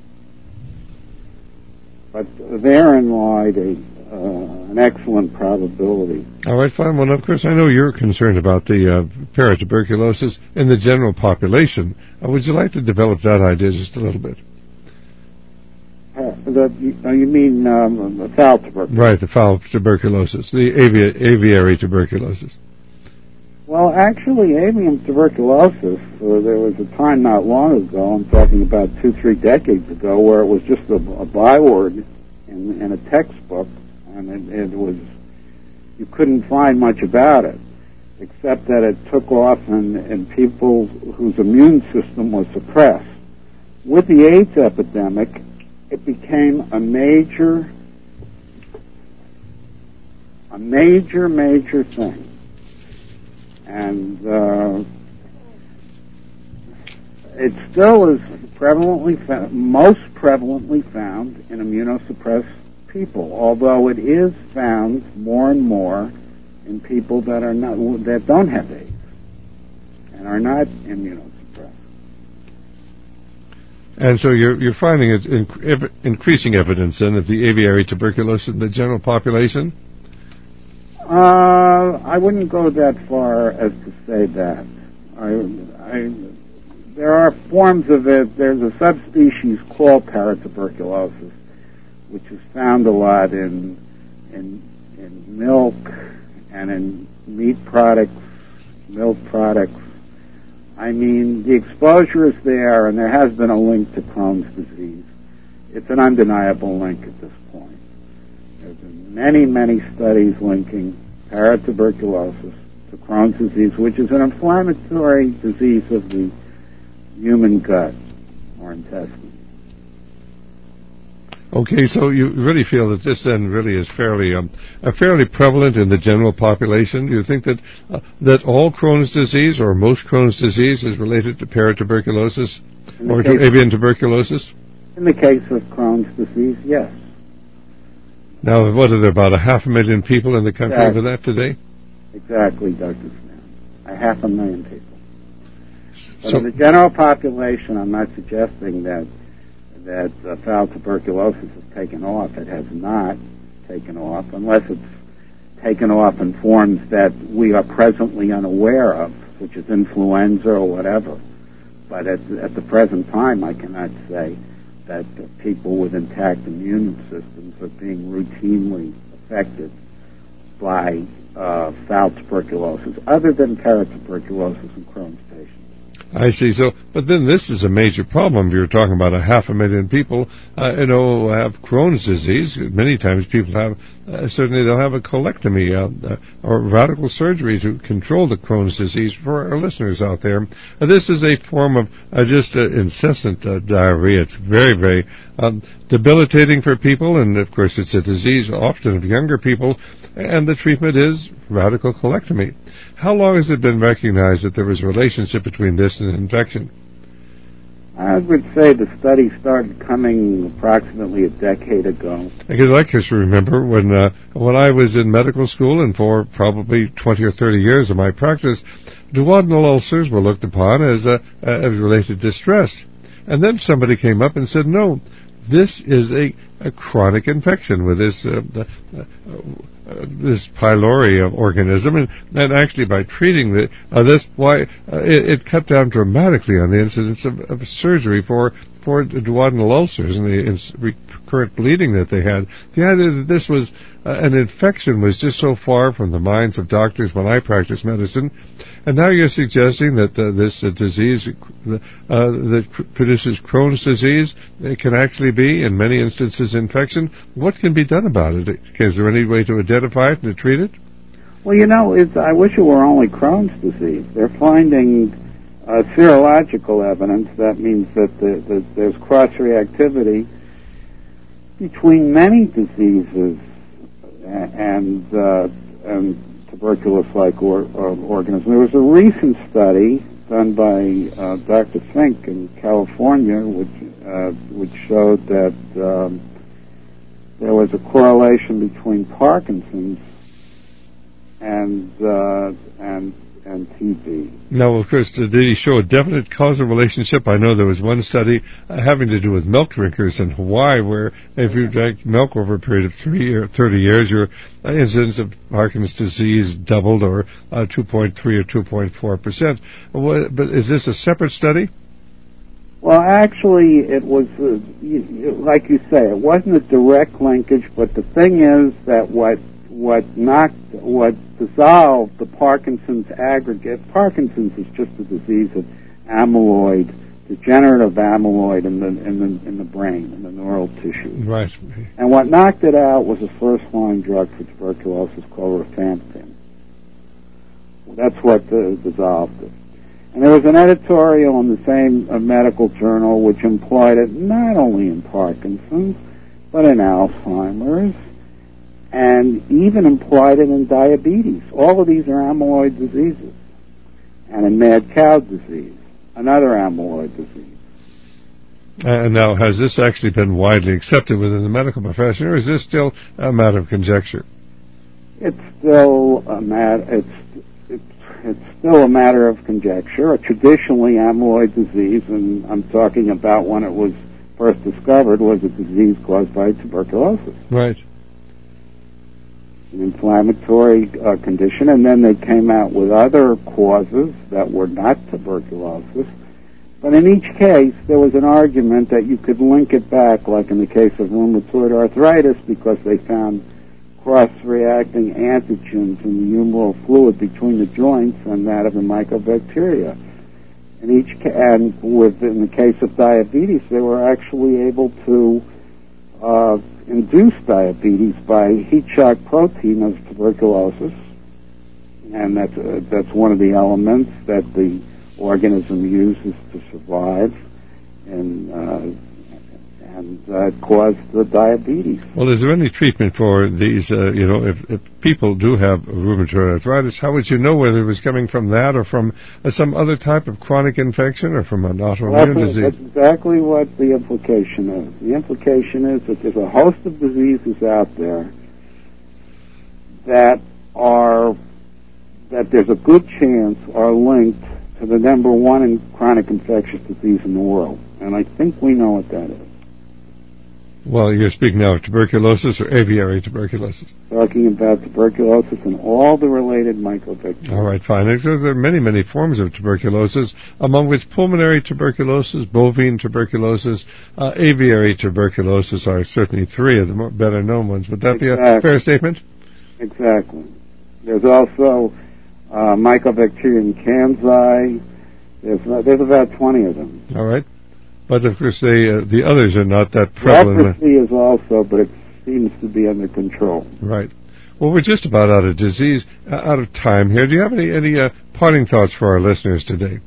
Speaker 2: But therein lied a, uh, an excellent probability.
Speaker 1: All right, fine. Well, of course, I know you're concerned about the uh, paratuberculosis in the general population. Uh, would you like to develop that idea just a little bit?
Speaker 2: Uh, the, you, uh, you mean um, the foul tuberculosis?
Speaker 1: Right, the foul tuberculosis, the avi- aviary tuberculosis.
Speaker 2: Well, actually, avian tuberculosis, uh, there was a time not long ago, I'm talking about two, three decades ago, where it was just a, a byword in, in a textbook, and it, it was, you couldn't find much about it, except that it took off in, in people whose immune system was suppressed. With the AIDS epidemic, it became a major, a major, major thing. And uh, it still is prevalently found, most prevalently found in immunosuppressed people, although it is found more and more in people that are not, that don't have AIDS and are not immunosuppressed.
Speaker 1: And so you're you're finding it in, ev- increasing evidence then of the aviary tuberculosis in the general population?
Speaker 2: Uh, I wouldn't go that far as to say that. I, I, there are forms of it. There's a subspecies called paratuberculosis, which is found a lot in in in milk and in meat products, milk products. I mean, the exposure is there, and there has been a link to Crohn's disease. it's an undeniable link at this point. There's been many, many studies linking paratuberculosis to Crohn's disease, which is an inflammatory disease of the human gut or intestine.
Speaker 1: Okay, so you really feel that this then really is fairly um, uh, fairly prevalent in the general population. You think that uh, that all Crohn's disease or most Crohn's disease is related to paratuberculosis or to avian tuberculosis?
Speaker 2: In the case of Crohn's disease, yes.
Speaker 1: Now, what are there, about a half a million people in the country
Speaker 2: Exactly.
Speaker 1: with that today?
Speaker 2: Exactly, Doctor Smith. A half a million people. But
Speaker 1: So,
Speaker 2: in the general population, I'm not suggesting that that uh, foul tuberculosis has taken off. It has not taken off, unless it's taken off in forms that we are presently unaware of, such as influenza or whatever. But at, at the present time, I cannot say that uh, people with intact immune systems are being routinely affected by uh, foul tuberculosis, other than paratuberculosis and Crohn's patients.
Speaker 1: I see. So, but then this is a major problem. You're talking about a half a million people, uh, you know, have Crohn's disease. Many times people have, uh, certainly they'll have a colectomy uh, uh, or radical surgery to control the Crohn's disease. For our listeners out there, uh, this is a form of uh, just uh, incessant uh, diarrhea. It's very, very um, debilitating for people, and of course it's a disease often of younger people, and the treatment is radical colectomy. How long has it been recognized that there was a relationship between this and infection?
Speaker 2: I would say the study started coming approximately a decade ago.
Speaker 1: Because I can remember when uh, when I was in medical school, and for probably twenty or thirty years of my practice, duodenal ulcers were looked upon as a, as related distress. And then somebody came up and said, no, this is a, a chronic infection with this uh, uh, uh, this pylori organism, and, and actually by treating the, uh, this, why uh, it, it cut down dramatically on the incidence of, of surgery for for duodenal ulcers and the recurrent bleeding that they had. The idea that this was uh, an infection was just so far from the minds of doctors when I practiced medicine. And now you're suggesting that uh, this uh, disease uh, that cr- produces Crohn's disease, it can actually be, in many instances, infection. What can be done about it? Is there any way to identify it and to treat it?
Speaker 2: Well, you know, it's, I wish it were only Crohn's disease. They're finding uh, serological evidence. That means that the, the, there's cross-reactivity between many diseases and, uh, and tuberculous-like or, or organisms. There was a recent study done by uh, Doctor Fink in California, which uh, which showed that um, there was a correlation between Parkinson's and uh, and and T B.
Speaker 1: Now, of course, did he show a definite causal relationship? I know there was one study uh, having to do with milk drinkers in Hawaii, where if you drank milk over a period of three or thirty years, your uh, incidence of Parkinson's disease doubled, or uh, two point three or two point four percent. But is this a separate study?
Speaker 2: Well, actually, it was, uh, you, like you say, it wasn't a direct linkage, but the thing is that what what knocked, what dissolved the Parkinson's aggregate, Parkinson's is just a disease of amyloid, degenerative amyloid in the in the in the brain, in the neural tissue.
Speaker 1: Right.
Speaker 2: And what knocked it out was a first-line drug for tuberculosis called rifampicin. That's what uh, dissolved it. And there was an editorial in the same uh, medical journal which employed it not only in Parkinson's, but in Alzheimer's, and even employed it in diabetes. All of these are amyloid diseases. And in mad cow disease, another amyloid disease.
Speaker 1: And now, has this actually been widely accepted within the medical profession, or is this still a matter of conjecture?
Speaker 2: It's still a matter. It's it's it's still a matter of conjecture. A traditionally amyloid disease, and I'm talking about when it was first discovered, was a disease caused by tuberculosis.
Speaker 1: Right.
Speaker 2: An inflammatory uh, condition, and then they came out with other causes that were not tuberculosis. But in each case, there was an argument that you could link it back, like in the case of rheumatoid arthritis, because they found cross-reacting antigens in the humoral fluid between the joints and that of the mycobacteria. In each ca- and with in the case of diabetes, they were actually able to uh, induce diabetes by heat shock protein of tuberculosis, and that's uh, that's one of the elements that the organism uses to survive, and uh, and uh, caused the diabetes.
Speaker 1: Well, is there any treatment for these? Uh, you know, if, if people do have rheumatoid arthritis, how would you know whether it was coming from that or from uh, some other type of chronic infection or from an autoimmune
Speaker 2: well, that's,
Speaker 1: disease?
Speaker 2: That's exactly what the implication is. The implication is that there's a host of diseases out there that are that there's a good chance are linked to the number one in chronic infectious disease in the world, and I think we know what that is.
Speaker 1: Well, you're speaking now of tuberculosis or aviary tuberculosis?
Speaker 2: Talking about tuberculosis and all the related mycobacteria.
Speaker 1: All right, fine. Because there are many, many forms of tuberculosis, among which pulmonary tuberculosis, bovine tuberculosis, uh, aviary tuberculosis are certainly three of the more better-known ones. Would that
Speaker 2: exactly.
Speaker 1: be a fair statement?
Speaker 2: Exactly. There's also uh, Mycobacterium canzi. There's, uh, there's about twenty of them.
Speaker 1: All right. But, of course, they, uh, the others are not that prevalent.
Speaker 2: Leprosy is also, but it seems to be under control.
Speaker 1: Right. Well, we're just about out of disease, uh, out of time here. Do you have any, any uh, parting thoughts for our listeners today?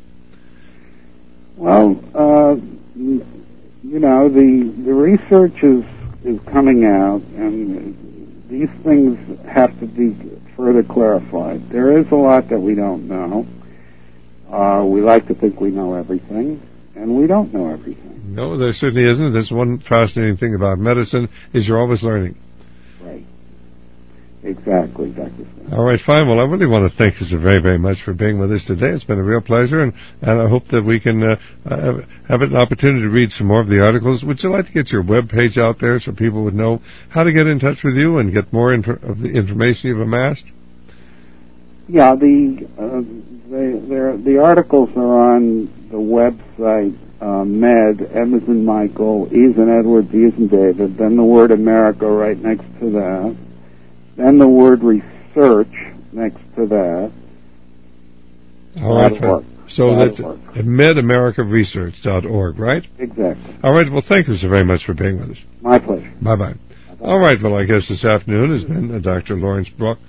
Speaker 2: Well, uh, you know, the the research is, is coming out, and these things have to be further clarified. There is a lot that we don't know. Uh, we like to think we know everything. And we don't know everything.
Speaker 1: No, there certainly isn't. That's one fascinating thing about medicine, is you're always learning.
Speaker 2: Right. Exactly, Doctor Smith.
Speaker 1: All right, fine. Well, I really want to thank you so very, very much for being with us today. It's been a real pleasure, and, and I hope that we can uh, uh, have an opportunity to read some more of the articles. Would you like to get your web page out there so people would know how to get in touch with you and get more inf- of the information you've amassed?
Speaker 2: Yeah, the uh, the, the articles are on the website uh, Med, M as in Michael, E as in Edward, D as in David, then the word America right next to that, then the word research next to that.
Speaker 1: All right, work. So that's med america research dot org, right?
Speaker 2: Exactly.
Speaker 1: All right, well, thank you so very much for being with us.
Speaker 2: My pleasure.
Speaker 1: Bye-bye. Bye-bye. All right, well, I guess this afternoon has been uh, Doctor Lawrence Brock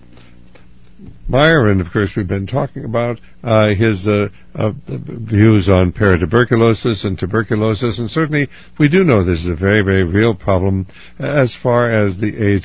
Speaker 1: Meyer, and of course we've been talking about uh, his uh, uh, views on paratuberculosis and tuberculosis, and certainly we do know this is a very, very real problem as far as the AIDS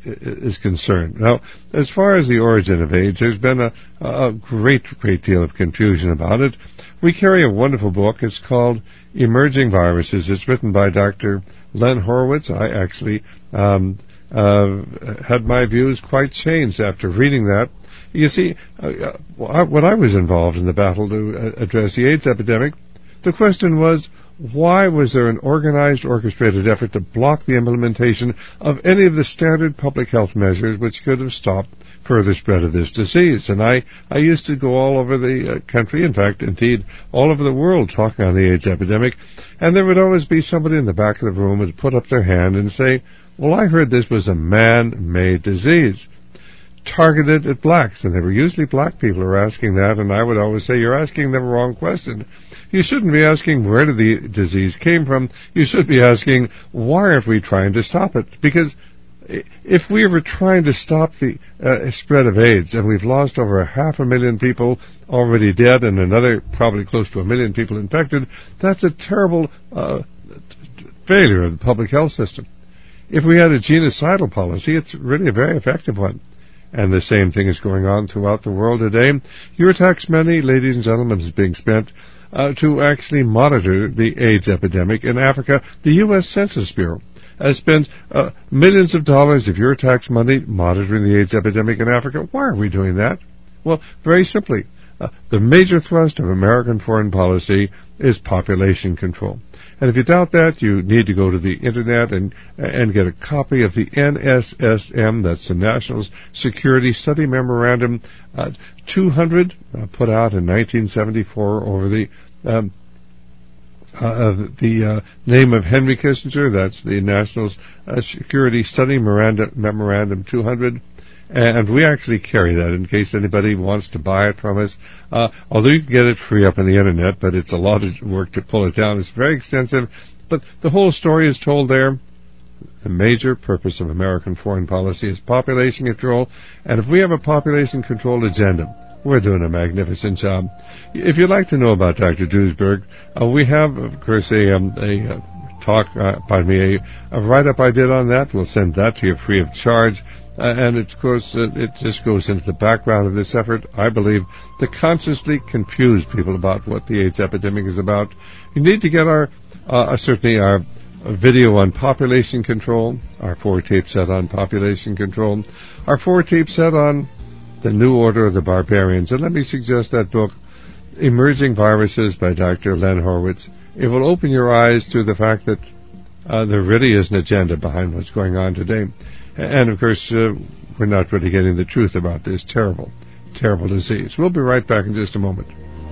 Speaker 1: is concerned. Now, as far as the origin of AIDS, there's been a, a great, great deal of confusion about it. We carry a wonderful book. It's called Emerging Viruses. It's written by Doctor Len Horowitz. I actually um, uh, had my views quite changed after reading that. You see, uh, when I was involved in the battle to uh, address the AIDS epidemic, the question was, why was there an organized, orchestrated effort to block the implementation of any of the standard public health measures which could have stopped further spread of this disease? And I, I used to go all over the uh, country, in fact, indeed, all over the world talking on the AIDS epidemic, and there would always be somebody in the back of the room who would put up their hand and say, well, I heard this was a man-made disease, targeted at blacks, and they were usually black people who were asking that, and I would always say, you're asking the wrong question. You shouldn't be asking where did the disease came from. You should be asking, why are we trying to stop it? Because if we were trying to stop the uh, spread of AIDS, and we've lost over a half a million people already dead and another probably close to a million people infected, that's a terrible uh, failure of the public health system. If we had a genocidal policy, it's really a very effective one. And the same thing is going on throughout the world today. Your tax money, ladies and gentlemen, is being spent uh, to actually monitor the AIDS epidemic in Africa. The U S Census Bureau has spent uh, millions of dollars of your tax money monitoring the AIDS epidemic in Africa. Why are we doing that? Well, very simply, uh, the major thrust of American foreign policy is population control. And if you doubt that, you need to go to the Internet and and get a copy of the N S S M, that's the National Security Study Memorandum uh, two hundred, uh, put out in nineteen seventy-four over the um, uh, the uh, name of Henry Kissinger. That's the National uh, Security Study Memorandum, Memorandum two hundred. And we actually carry that in case anybody wants to buy it from us. Uh, although you can get it free up on the Internet, but it's a lot of work to pull it down. It's very extensive, but the whole story is told there. the major purpose of American foreign policy is population control, and if we have a population control agenda, we're doing a magnificent job. If you'd like to know about Doctor Duesberg, uh, we have, of course, a, um, a uh, talk, uh, pardon me, a, a write-up I did on that. We'll send that to you free of charge. Uh, and, of course, uh, it just goes into the background of this effort, I believe, to consciously confuse people about what the AIDS epidemic is about. You need to get our, uh, certainly our video on population control, our four-tape set on population control, our four-tape set on the New Order of the Barbarians. And let me suggest that book, Emerging Viruses by Doctor Len Horowitz. It will open your eyes to the fact that uh, there really is an agenda behind what's going on today. And, of course, uh, we're not really getting the truth about this terrible, terrible disease. We'll be right back in just a moment.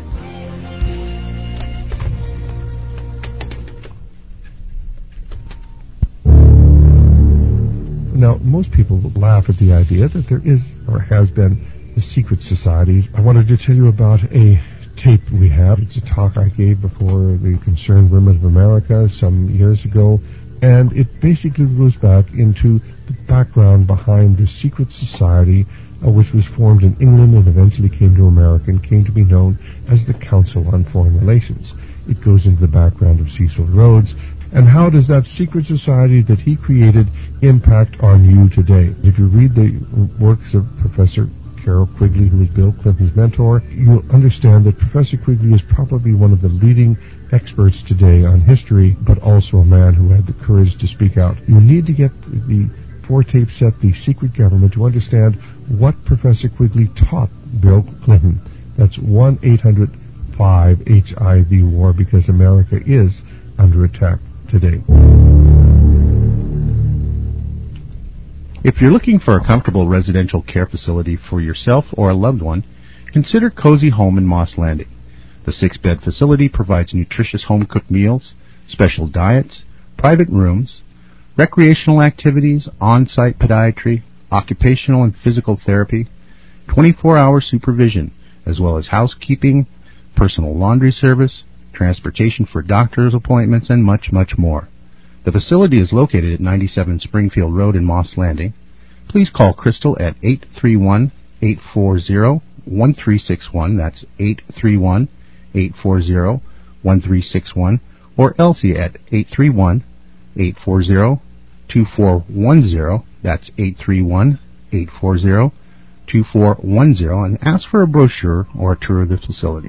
Speaker 8: Now, most people laugh at the idea that there is or has been a secret society. I wanted to tell you about a tape we have. It's a talk I gave before the Concerned Women of America some years ago, and it basically goes back into the background behind the secret society uh, which was formed in England and eventually came to America and came to be known as the Council on Foreign Relations. It goes into the background of Cecil Rhodes, and how does that secret society that he created impact on you today? If you read the works of Professor Carroll Quigley, who was Bill Clinton's mentor, you'll understand that Professor Quigley is probably one of the leading experts today on history, but also a man who had the courage to speak out. You need to get the four-tape set, The Secret Government, to understand what Professor Quigley taught Bill Clinton. That's one eight hundred five H I V war, because America is under attack today.
Speaker 6: If you're looking for a comfortable residential care facility for yourself or a loved one, consider Cozy Home in Moss Landing. The six-bed facility provides nutritious home-cooked meals, special diets, private rooms, recreational activities, on-site podiatry, occupational and physical therapy, twenty-four hour supervision, as well as housekeeping, personal laundry service, transportation for doctor's appointments, and much, much more. The facility is located at ninety-seven Springfield Road in Moss Landing. Please call Crystal at eight three one, eight four zero, one three six one. That's eight three one, eight four zero, one three six one. Or Elsie at eight three one, eight four zero, two four one zero. That's eight three one, eight four zero, two four one zero. And ask for a brochure or a tour of the facility.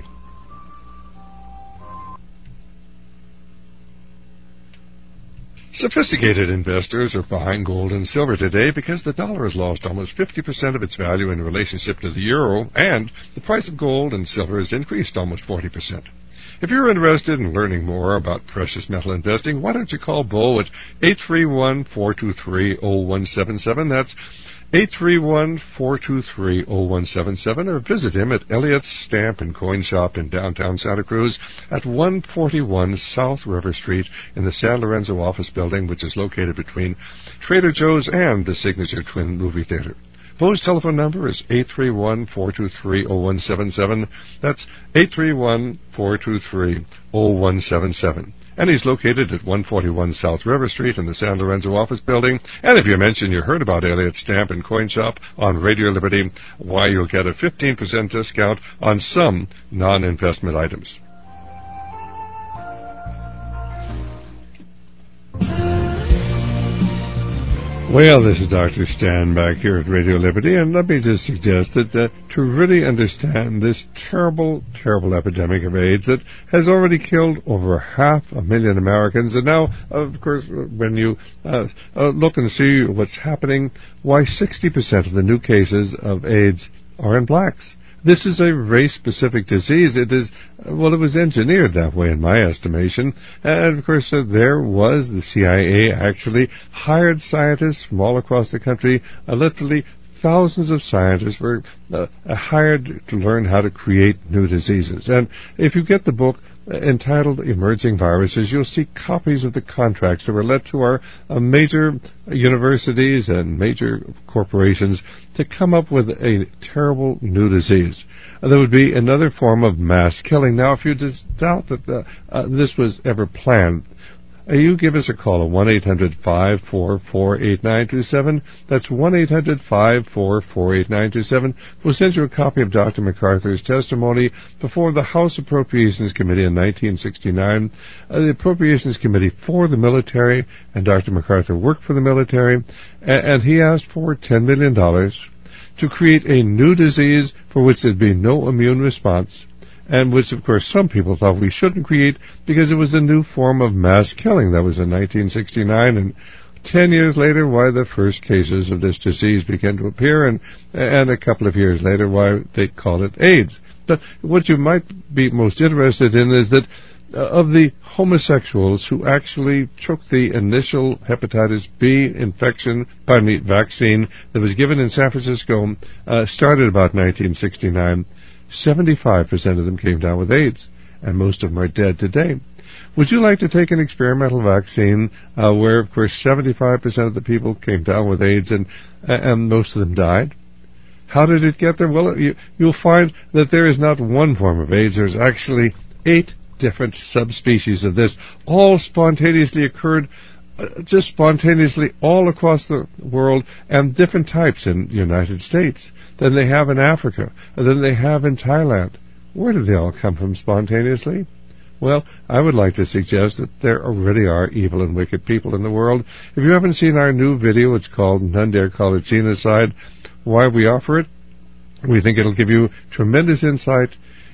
Speaker 1: Sophisticated investors are buying gold and silver today because the dollar has lost almost fifty percent of its value in relationship to the euro, and the price of gold and silver has increased almost forty percent. If you're interested in learning more about precious metal investing, why don't you call Bo at eight three one, four two three, zero one seven seven. That's eight three one, four two three, zero one seven seven, or visit him at Elliott's Stamp and Coin Shop in downtown Santa Cruz at one forty-one South River Street in the San Lorenzo office building, which is located between Trader Joe's and the Signature Twin Movie Theater. Bo's telephone number is eight three one, four two three, zero one seven seven. That's eight three one, four two three, zero one seven seven. And he's located at one forty-one South River Street in the San Lorenzo office building. And if you mention you heard about Elliott's Stamp and Coin Shop on Radio Liberty, why, you'll get a fifteen percent discount on some non-investment items. Well, this is Doctor Stan back here at Radio Liberty, and let me just suggest that uh, to really understand this terrible, terrible epidemic of AIDS that has already killed over half a million Americans, and now, of course, when you uh, uh, look and see what's happening, why sixty percent of the new cases of AIDS are in blacks. This is a race-specific disease. It is, well, it was engineered that way in my estimation. And, of course, uh, there was the C I A actually hired scientists from all across the country. Uh, literally thousands of scientists were uh, hired to learn how to create new diseases. And if you get the book uh, entitled Emerging Viruses, you'll see copies of the contracts that were let to our uh, major universities and major corporations to come up with a terrible new disease. Uh, there would be another form of mass killing. Now, if you just doubt that uh, uh, this was ever planned, uh, you give us a call at one eight hundred five four four eight nine two seven. That's one eight hundred five four four eight nine two seven. We'll send you a copy of Doctor MacArthur's testimony before the House Appropriations Committee in nineteen sixty-nine. Uh, the Appropriations Committee for the military, and Doctor MacArthur worked for the military, and, and he asked for ten million dollars to create a new disease for which there'd be no immune response, and which, of course, some people thought we shouldn't create because it was a new form of mass killing. That was in nineteen sixty-nine, and ten years later, why the first cases of this disease began to appear, and and a couple of years later, why they call it AIDS. But what you might be most interested in is that uh, of the homosexuals who actually took the initial hepatitis B infection, pardon me, vaccine that was given in San Francisco, uh, started about nineteen sixty-nine, seventy-five percent of them came down with AIDS, and most of them are dead today. Would you like to take an experimental vaccine uh, where, of course, seventy-five percent of the people came down with AIDS and, and most of them died? How did it get there? Well, you, you'll find that there is not one form of AIDS. There's actually eight different subspecies of this, all spontaneously occurred, uh, just spontaneously all across the world, and different types in the United States than they have in Africa, than they have in Thailand. Where did they all come from spontaneously? Well, I would like to suggest that there already are evil and wicked people in the world. If you haven't seen our new video, it's called None Dare Call It Genocide. Why we offer it? We think it'll give you tremendous insight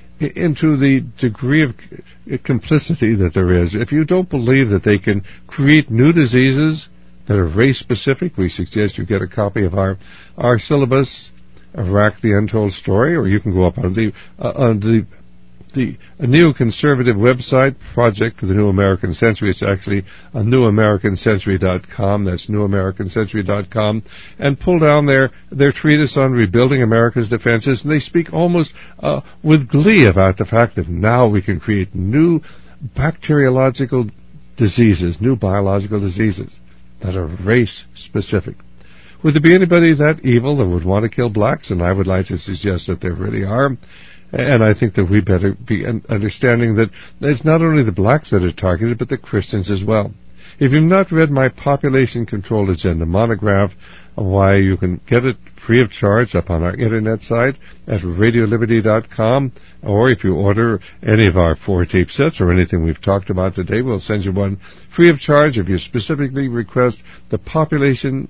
Speaker 1: into the degree of complicity that there is. If you don't believe that they can create new diseases that are race-specific, we suggest you get a copy of our, our syllabus, Iraq, the Untold Story, or you can go up on the, uh, on the the a neoconservative website, Project for the New American Century. It's actually a new american century dot com. That's new american century dot com. And pull down their, their treatise on rebuilding America's defenses, and they speak almost uh, with glee about the fact that now we can create new bacteriological diseases, new biological diseases that are race-specific. Would there be anybody that evil that would want to kill blacks? And I would like to suggest that there really are. And I think that we better be understanding that it's not only the blacks that are targeted, but the Christians as well. If you've not read my Population Control Agenda monograph, why, you can get it free of charge up on our internet site at radio liberty dot com, or if you order any of our four tape sets or anything we've talked about today, we'll send you one free of charge if you specifically request the Population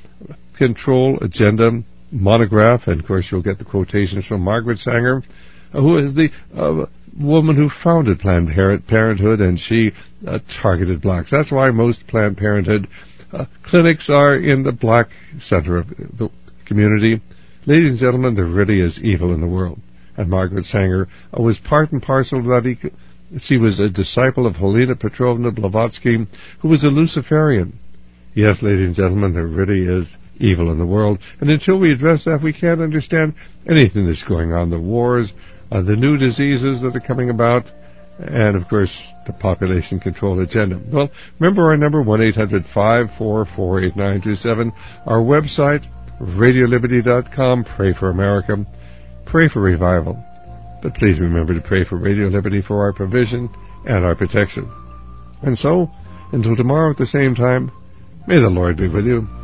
Speaker 1: Control Agenda monograph. And of course you'll get the quotations from Margaret Sanger, who is the uh, woman who founded Planned Parenthood, and she uh, targeted blacks. That's why most Planned Parenthood uh, clinics are in the black center of the community. Ladies and gentlemen, there really is evil in the world. And Margaret Sanger uh, was part and parcel of that. Eco- she was a disciple of Helena Petrovna Blavatsky, who was a Luciferian. Yes, ladies and gentlemen, there really is evil in the world. And until we address that, we can't understand anything that's going on. The wars, uh, the new diseases that are coming about, and, of course, the population control agenda. Well, remember our number, one eight hundred five four four eight nine two seven. Our website, radio liberty dot com. Pray for America. Pray for revival. But please remember to pray for Radio Liberty for our provision and our protection. And so, until tomorrow at the same time, may the Lord be with you.